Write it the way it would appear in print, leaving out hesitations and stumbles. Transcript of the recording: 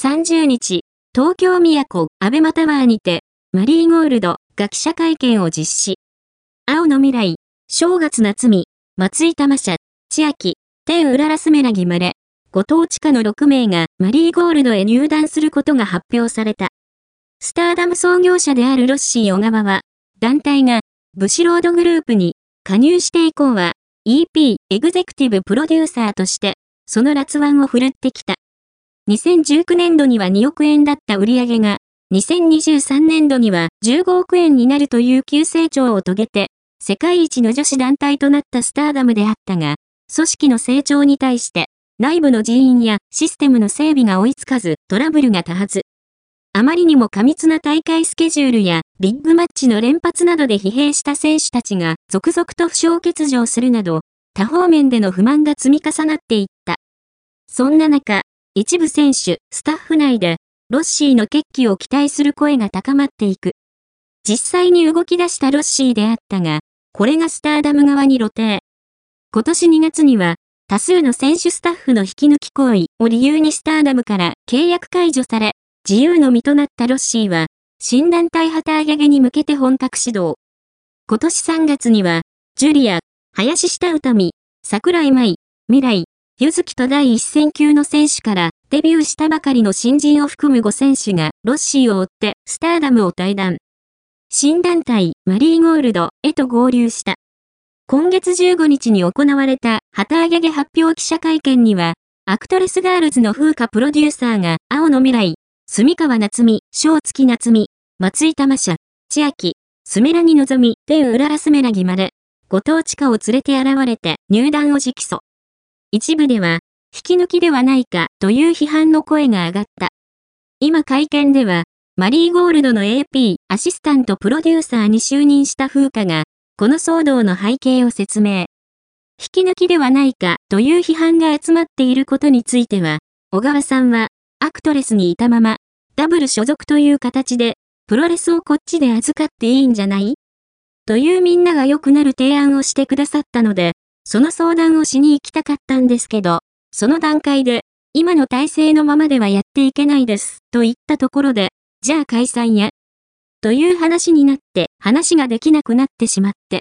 30日、東京都アベマタワーにて、マリーゴールドが記者会見を実施。青野未来、正月夏美、松井珠緒、千秋、天うららすめらぎまれ、後藤千佳の6名がマリーゴールドへ入団することが発表された。スターダム創業者であるロッシー小川は、団体がブシロードグループに加入して以降は EP エグゼクティブプロデューサーとして、その辣腕を振るってきた。2019年度には2億円だった売上が、2023年度には15億円になるという急成長を遂げて、世界一の女子団体となったスターダムであったが、組織の成長に対して、内部の人員やシステムの整備が追いつかず、トラブルが多発。あまりにも過密な大会スケジュールやビッグマッチの連発などで疲弊した選手たちが続々と負傷欠場するなど、多方面での不満が積み重なっていった。そんな中、一部選手、スタッフ内で、ロッシーの決起を期待する声が高まっていく。実際に動き出したロッシーであったが、これがスターダム側に露呈。今年2月には、多数の選手スタッフの引き抜き行為を理由にスターダムから契約解除され、自由の身となったロッシーは、新団体旗揚げに向けて本格始動。今年3月には、ジュリア、林下歌美、桜井舞、未来、柚月と第一線級の選手からデビューしたばかりの新人を含む5選手がロッシーを追ってスターダムを退団。新団体マリーゴールドへと合流した。今月15日に行われた旗揚げ発表記者会見には、アクトレスガールズの風花プロデューサーが青野未来、住川夏美、正月夏美、松井珠緒、千秋、スメラギのぞみ、天うららすめらぎまれ、後藤千佳を連れて現れて入団を直訴。一部では、引き抜きではないかという批判の声が上がった。今会見では、マリーゴールドの AP アシスタントプロデューサーに就任した風花が、この騒動の背景を説明。引き抜きではないかという批判が集まっていることについては、小川さんは、アクトレスにいたまま、ダブル所属という形で、プロレスをこっちで預かっていいんじゃないというみんなが良くなる提案をしてくださったので、その相談をしに行きたかったんですけど、その段階で、今の体制のままではやっていけないです、と言ったところで、じゃあ解散や、という話になって話ができなくなってしまって、